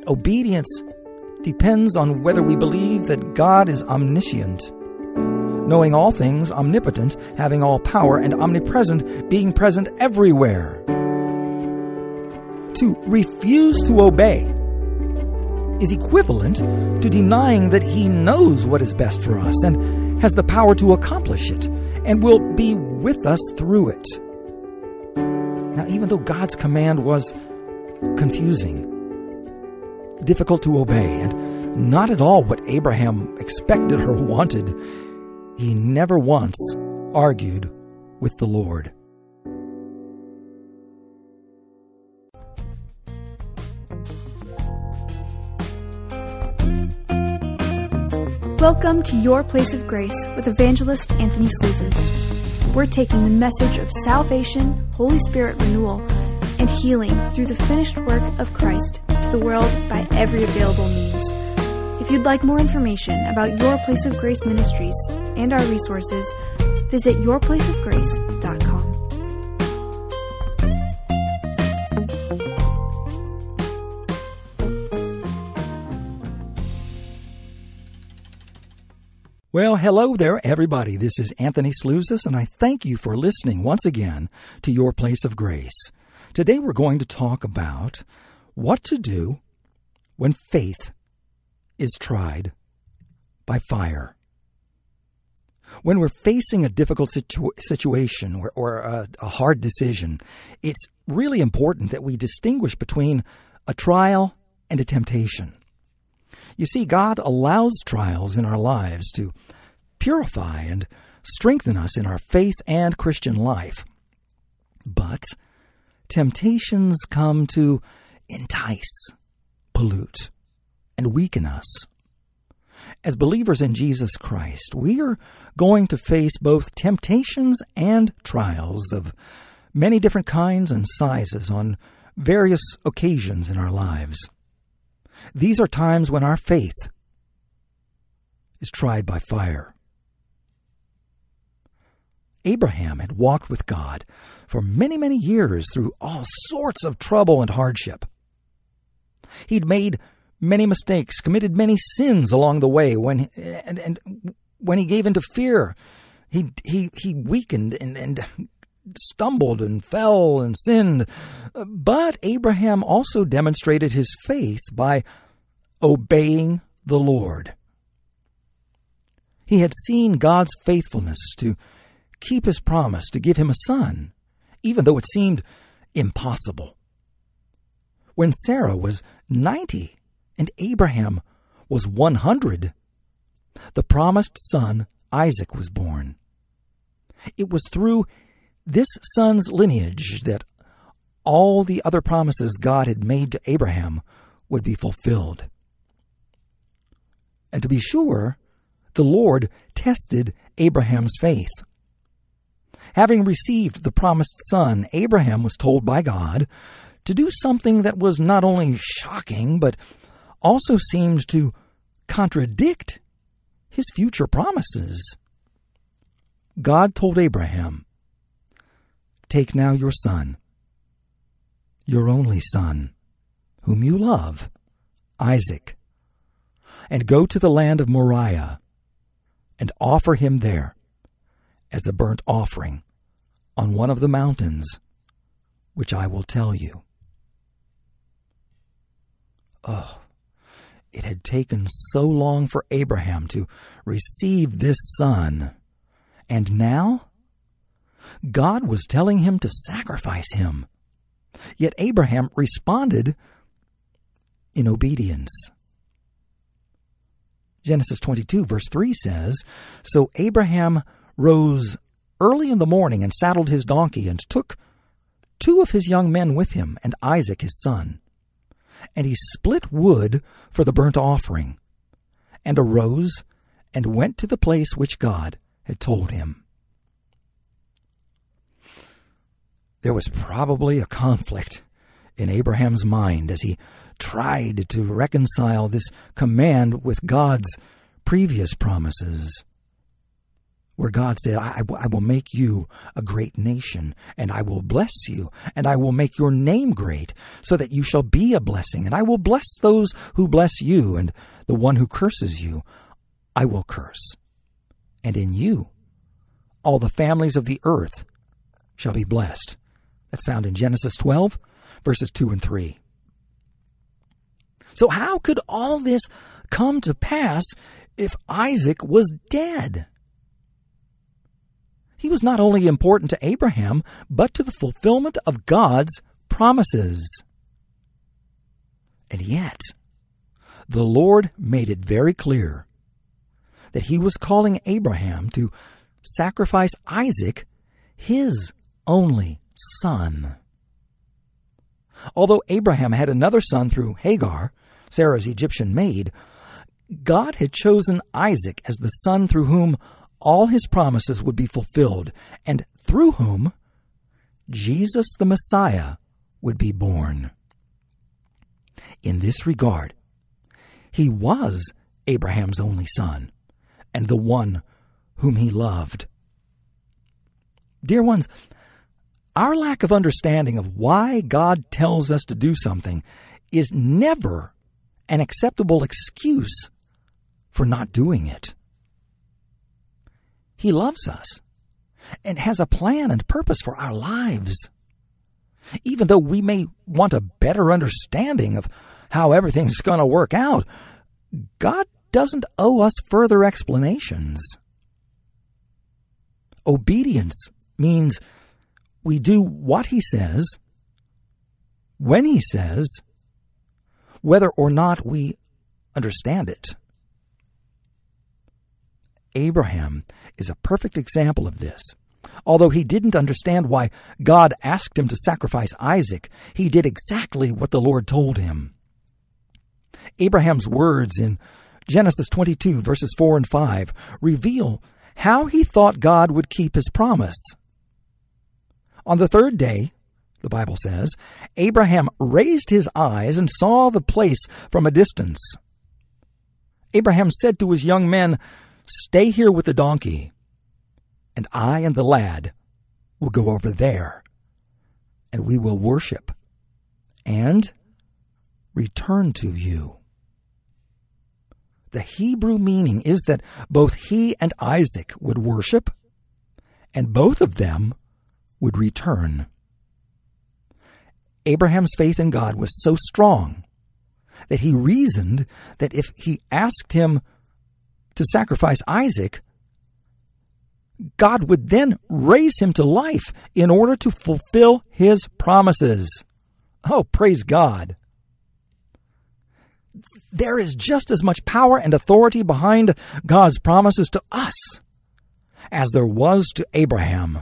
Obedience depends on whether we believe that God is omniscient, knowing all things, omnipotent, having all power, and omnipresent, being present everywhere. To refuse to obey is equivalent to denying that He knows what is best for us and has the power to accomplish it and will be with us through it. Now, even though God's command was confusing, difficult to obey, and not at all what Abraham expected or wanted, he never once argued with the Lord. Welcome to Your Place of Grace with Evangelist Anthony Slouzes. We're taking the message of salvation, Holy Spirit renewal, and healing through the finished work of Christ to the world by every available means. If you'd like more information about Your Place of Grace Ministries and our resources, visit yourplaceofgrace.com. Well, hello there, everybody. This is Anthony Slouzes, and I thank you for listening once again to Your Place of Grace. Today we're going to talk about what to do when faith is tried by fire. When we're facing a difficult situation or a hard decision, it's really important that we distinguish between a trial and a temptation. You see, God allows trials in our lives to purify and strengthen us in our faith and Christian life. But temptations come to entice, pollute, and weaken us. As believers in Jesus Christ, we are going to face both temptations and trials of many different kinds and sizes on various occasions in our lives. These are times when our faith is tried by fire. Abraham had walked with God for many, many years through all sorts of trouble and hardship. He'd made many mistakes, committed many sins along the way. When he gave into fear, he weakened and stumbled and fell and sinned. But Abraham also demonstrated his faith by obeying the Lord. He had seen God's faithfulness to keep His promise to give him a son, even though it seemed impossible. When Sarah was 90 and Abraham was 100, the promised son Isaac was born. It was through this son's lineage that all the other promises God had made to Abraham would be fulfilled. And to be sure, the Lord tested Abraham's faith. Having received the promised son, Abraham was told by God to do something that was not only shocking, but also seemed to contradict his future promises. God told Abraham, "Take now your son, your only son, whom you love, Isaac, and go to the land of Moriah, and offer him there as a burnt offering on one of the mountains, which I will tell you." Oh, it had taken so long for Abraham to receive this son, and now God was telling him to sacrifice him. Yet Abraham responded in obedience. Genesis 22 verse 3 says, "So Abraham rose early in the morning and saddled his donkey and took 2 of his young men with him and Isaac his son. And he split wood for the burnt offering and arose and went to the place which God had told him." There was probably a conflict in Abraham's mind as he tried to reconcile this command with God's previous promises. where God said, I will make you a great nation, and I will bless you, and I will make your name great, so that you shall be a blessing, and I will bless those who bless you, and the one who curses you I will curse. And in you all the families of the earth shall be blessed. That's found in Genesis 12, verses 2 and 3. So how could all this come to pass if Isaac was dead? He was not only important to Abraham, but to the fulfillment of God's promises. And yet, the Lord made it very clear that he was calling Abraham to sacrifice Isaac, his only son. Although Abraham had another son through Hagar, Sarah's Egyptian maid, God had chosen Isaac as the son through whom all his promises would be fulfilled, and through whom Jesus the Messiah would be born. In this regard, he was Abraham's only son, and the one whom he loved. Dear ones, our lack of understanding of why God tells us to do something is never an acceptable excuse for not doing it. He loves us and has a plan and purpose for our lives. Even though we may want a better understanding of how everything's going to work out, God doesn't owe us further explanations. Obedience means we do what he says, when he says, whether or not we understand it. Abraham is a perfect example of this. Although he didn't understand why God asked him to sacrifice Isaac, he did exactly what the Lord told him. Abraham's words in Genesis 22, verses 4 and 5, reveal how he thought God would keep his promise. On the third day, the Bible says, Abraham raised his eyes and saw the place from a distance. Abraham said to his young men, "Stay here with the donkey, and I and the lad will go over there, and we will worship and return to you." The Hebrew meaning is that both he and Isaac would worship, and both of them would return. Abraham's faith in God was so strong that he reasoned that if he asked him to sacrifice Isaac, God would then raise him to life in order to fulfill his promises. Oh, praise God. There is just as much power and authority behind God's promises to us as there was to Abraham.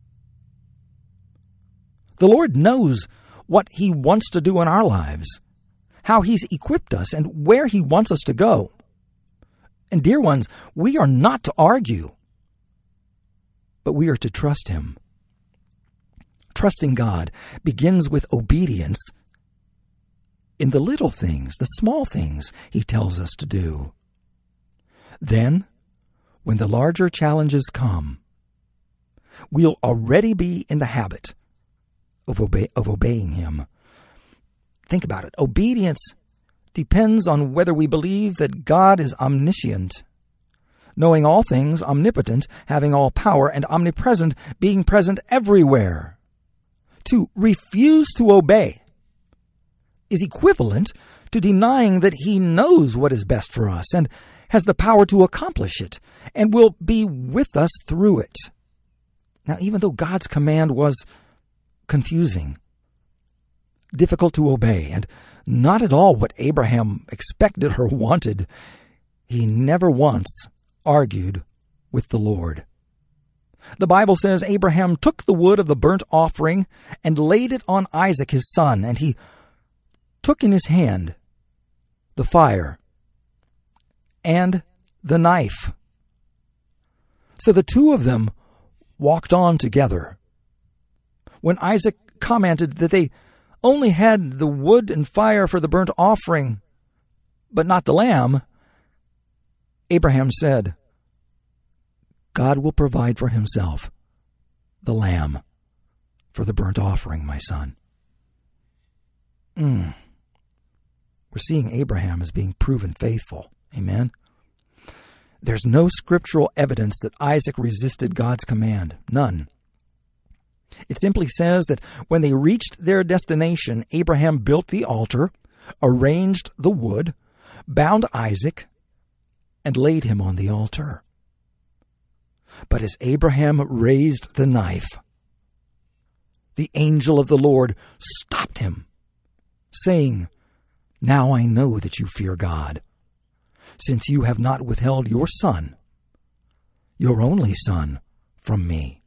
The Lord knows what he wants to do in our lives, how he's equipped us, and where he wants us to go. And dear ones, we are not to argue, but we are to trust him. Trusting God begins with obedience in the little things, the small things he tells us to do. Then, when the larger challenges come, we'll already be in the habit of obeying him. Think about it. Obedience depends on whether we believe that God is omniscient, knowing all things, omnipotent, having all power, and omnipresent, being present everywhere. To refuse to obey is equivalent to denying that he knows what is best for us and has the power to accomplish it and will be with us through it. Now, even though God's command was confusing, difficult to obey, and not at all what Abraham expected or wanted, he never once argued with the Lord. The Bible says Abraham took the wood of the burnt offering and laid it on Isaac his son, and he took in his hand the fire and the knife. So the two of them walked on together. When Isaac commented that they only had the wood and fire for the burnt offering, but not the lamb, Abraham said, God will provide for himself the lamb for the burnt offering, my son. We're seeing Abraham as being proven faithful. Amen? There's no scriptural evidence that Isaac resisted God's command. None. It simply says that when they reached their destination, Abraham built the altar, arranged the wood, bound Isaac, and laid him on the altar. But as Abraham raised the knife, the angel of the Lord stopped him, saying, "Now I know that you fear God, since you have not withheld your son, your only son, from me."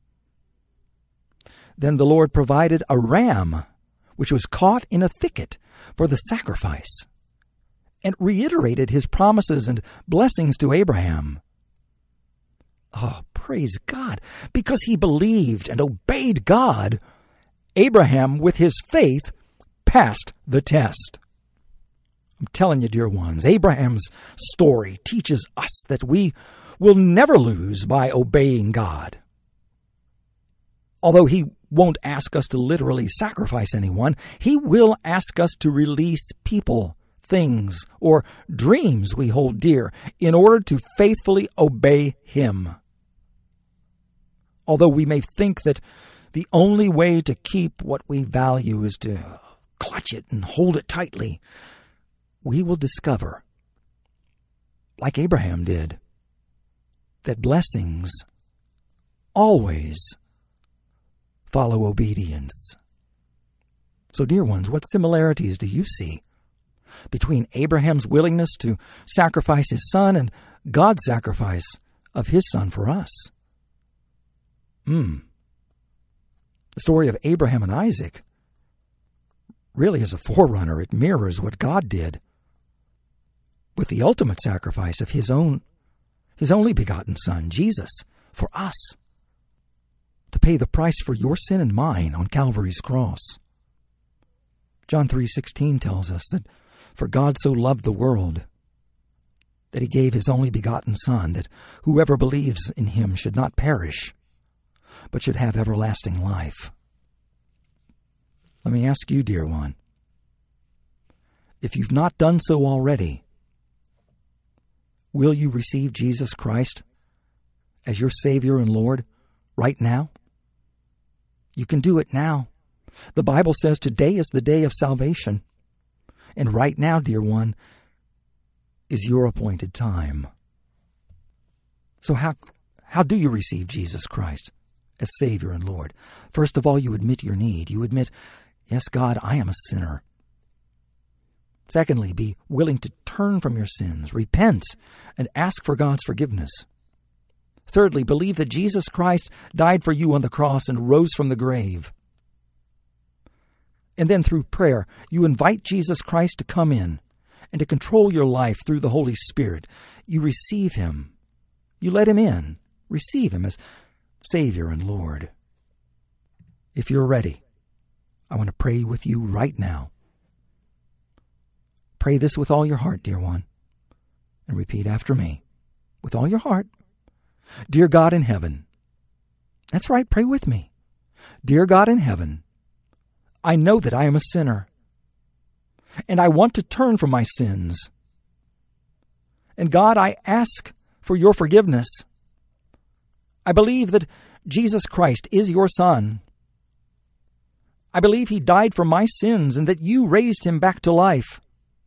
Then the Lord provided a ram, which was caught in a thicket, for the sacrifice, and reiterated his promises and blessings to Abraham. Oh, praise God. Because he believed and obeyed God, Abraham, with his faith, passed the test. I'm telling you, dear ones, Abraham's story teaches us that we will never lose by obeying God. Although he won't ask us to literally sacrifice anyone, he will ask us to release people, things, or dreams we hold dear in order to faithfully obey him. Although we may think that the only way to keep what we value is to clutch it and hold it tightly, we will discover, like Abraham did, that blessings always follow obedience. So, dear ones, what similarities do you see between Abraham's willingness to sacrifice his son and God's sacrifice of his son for us? The story of Abraham and Isaac really is a forerunner. It mirrors what God did with the ultimate sacrifice of his only begotten son, Jesus, for us, to pay the price for your sin and mine on Calvary's cross. John 3:16 tells us that for God so loved the world that he gave his only begotten Son, that whoever believes in him should not perish, but should have everlasting life. Let me ask you, dear one, if you've not done so already, will you receive Jesus Christ as your Savior and Lord right now? You can do it now. The Bible says today is the day of salvation. And right now, dear one, is your appointed time. So how do you receive Jesus Christ as Savior and Lord? First of all, you admit your need. You admit, yes, God, I am a sinner. Secondly, be willing to turn from your sins, repent, and ask for God's forgiveness. Thirdly, believe that Jesus Christ died for you on the cross and rose from the grave. And then through prayer, you invite Jesus Christ to come in and to control your life through the Holy Spirit. You receive him. You let him in. Receive him as Savior and Lord. If you're ready, I want to pray with you right now. Pray this with all your heart, dear one, and repeat after me with all your heart. Dear God in heaven. That's right, pray with me. Dear God in heaven, I know that I am a sinner, and I want to turn from my sins. And God, I ask for your forgiveness. I believe that Jesus Christ is your Son. I believe he died for my sins and that you raised him back to life.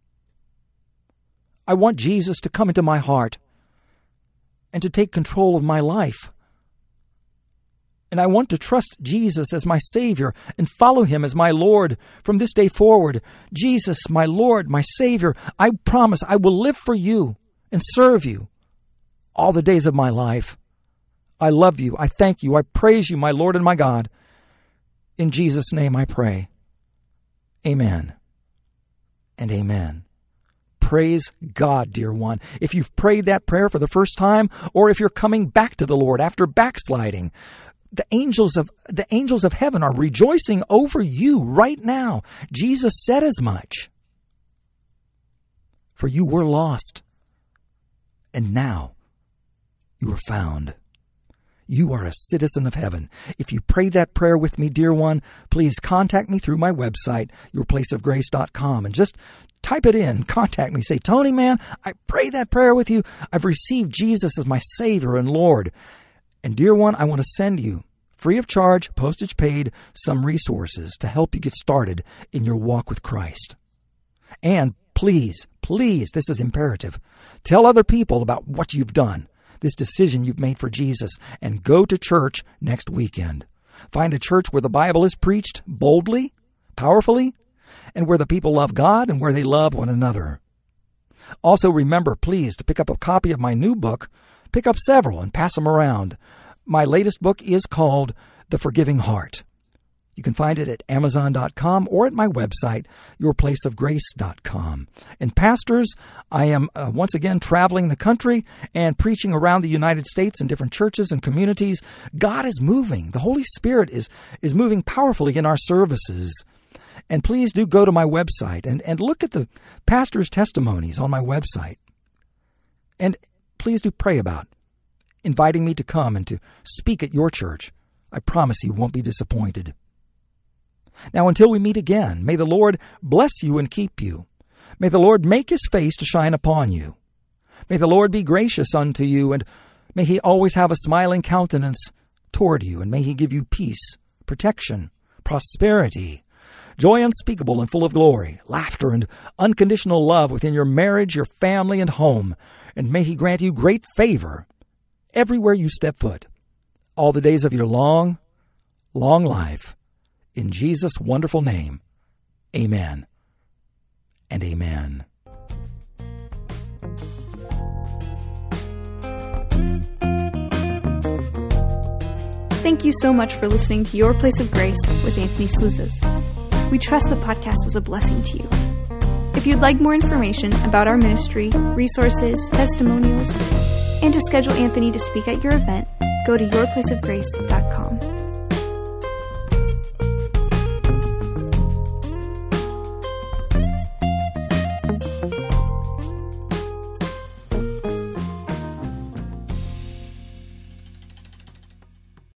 I want Jesus to come into my heart and to take control of my life. And I want to trust Jesus as my Savior and follow him as my Lord from this day forward. Jesus, my Lord, my Savior, I promise I will live for you and serve you all the days of my life. I love you. I thank you. I praise you, my Lord and my God. In Jesus' name I pray. Amen and amen. Praise God, dear one. If you've prayed that prayer for the first time, or if you're coming back to the Lord after backsliding, the angels of heaven are rejoicing over you right now. Jesus said as much. For you were lost, and now you are found. you are a citizen of heaven. If you prayed that prayer with me, dear one, please contact me through my website, yourplaceofgrace.com, and just type it in. Contact me. Say, Tony, man, I prayed that prayer with you. I've received Jesus as my Savior and Lord. And dear one, I want to send you, free of charge, postage paid, some resources to help you get started in your walk with Christ. And please, this is imperative. Tell other people about what you've done, this decision you've made for Jesus, and go to church next weekend. Find a church where the Bible is preached boldly, powerfully, and where the people love God and where they love one another. Also remember, please, to pick up a copy of my new book. Pick up several and pass them around. My latest book is called The Forgiving Heart. You can find it at Amazon.com or at my website, yourplaceofgrace.com. And pastors, I am once again traveling the country and preaching around the United States in different churches and communities. God is moving. The Holy Spirit is moving powerfully in our services. And please do go to my website and look at the pastors' testimonies on my website. And please do pray about inviting me to come and to speak at your church. I promise you won't be disappointed. Now, until we meet again, may the Lord bless you and keep you. May the Lord make his face to shine upon you. May the Lord be gracious unto you, and may he always have a smiling countenance toward you, and may he give you peace, protection, prosperity, joy unspeakable and full of glory, laughter and unconditional love within your marriage, your family, and home. And may he grant you great favor everywhere you step foot, all the days of your long, long life. In Jesus' wonderful name, amen and amen. Thank you so much for listening to Your Place of Grace with Anthony Slouzes. We trust the podcast was a blessing to you. If you'd like more information about our ministry, resources, testimonials, and to schedule Anthony to speak at your event, go to yourplaceofgrace.com.